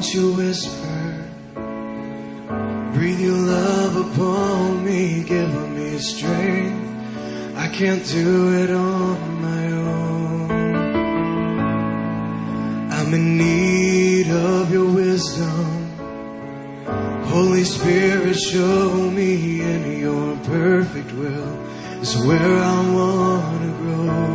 won't you whisper? Breathe your love upon me, give me strength. I can't do it on my own. I'm in need of your wisdom. Holy Spirit, show me in your perfect will is where I want to grow.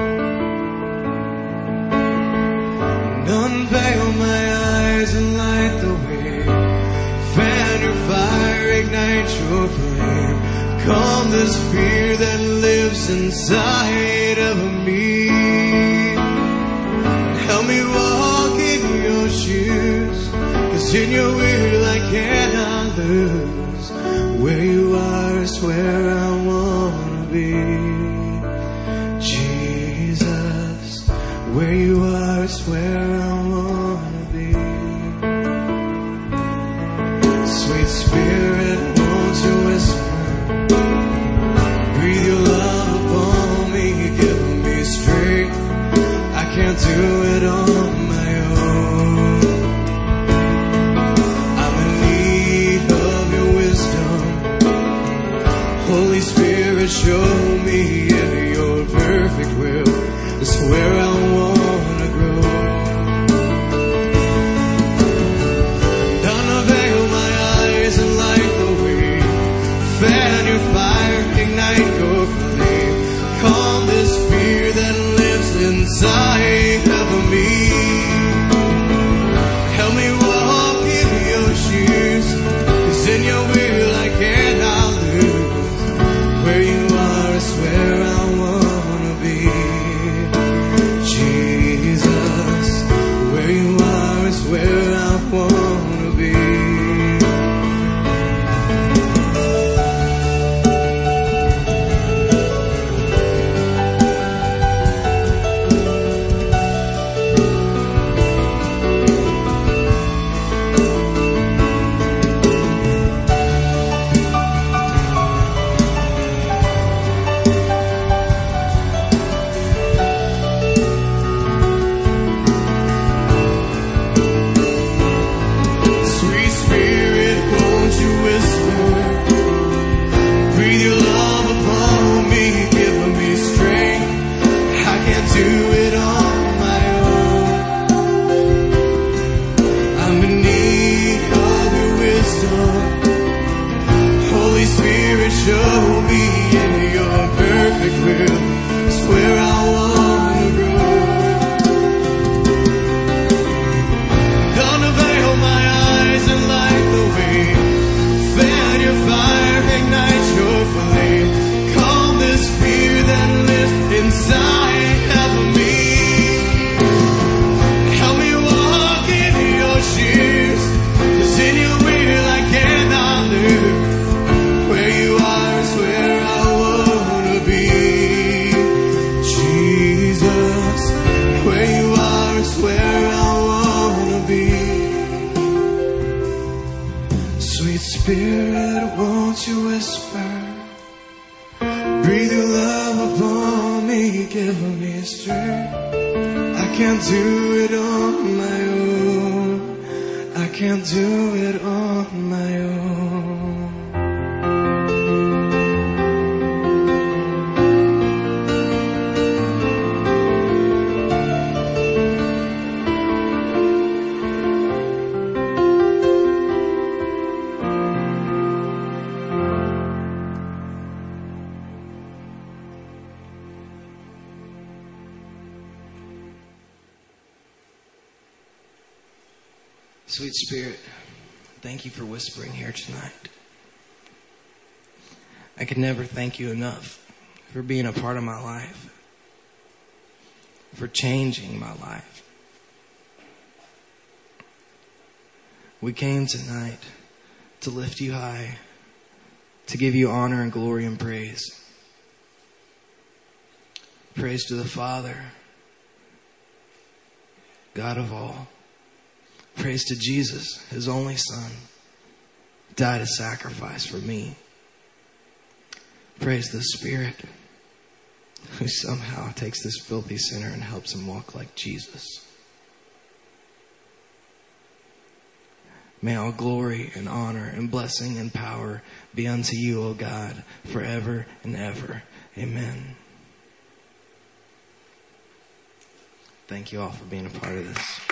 Unveil my eyes and light the way. Fan your fire, ignite your flame. Calm this fear that lives inside of me. Help me walk in your shoes, 'cause in your will I cannot lose. Where you are is where I want to be. Jesus, where you are is where I want to be. Sweet Spirit, won't you whisper? Breathe your love upon me, give me strength. I can't do it on my own. I'm in need of your wisdom. Holy Spirit, show me in your perfect will is where I want to grow. Unveil my eyes and light the way. Fan your fire, ignite your flame. Calm this fear that lives inside of me. Help me walk in your shoes, 'cause in your will I cannot lose. Where you are is where I want to be. Jesus, where you are is where I want to be. Show me in your perfect will is where I want to grow. Unveil my eyes and light the way. Fan your fire, ignite your flame. Calm this fear that lives inside of me. Help me walk in your shoes, 'cause in your will I cannot lose. Where you are is where I want to be. Jesus, where you are is where I want to be. Sweet Spirit, won't you whisper? Breathe your love upon me, give me strength. I can't do it on my own. I can't do it on my own. Sweet Spirit, thank you for whispering here tonight. I could never thank you enough for being a part of my life, for changing my life. We came tonight to lift you high, to give you honor and glory and praise. Praise to the Father, God of all. Praise to Jesus, his only Son, died a sacrifice for me. Praise the Spirit, who somehow takes this filthy sinner and helps him walk like Jesus. May all glory and honor and blessing and power be unto you, O God, forever and ever. Amen. Thank you all for being a part of this.